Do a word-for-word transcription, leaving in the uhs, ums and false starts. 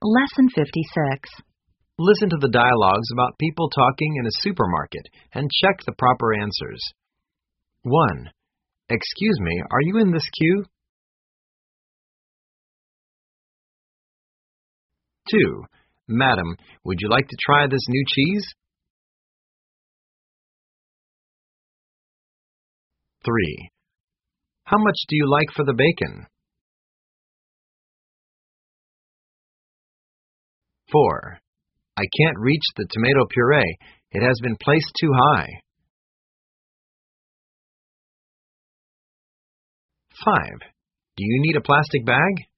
Lesson fifty-six. Listen to the dialogues about people talking in a supermarket and check the proper answers. one. Excuse me, are you in this queue? two. Madam, would you like to try this new cheese? three. How much do you like for the bacon? four. I can't reach the tomato puree. It has been placed too high. five. Do you need a plastic bag?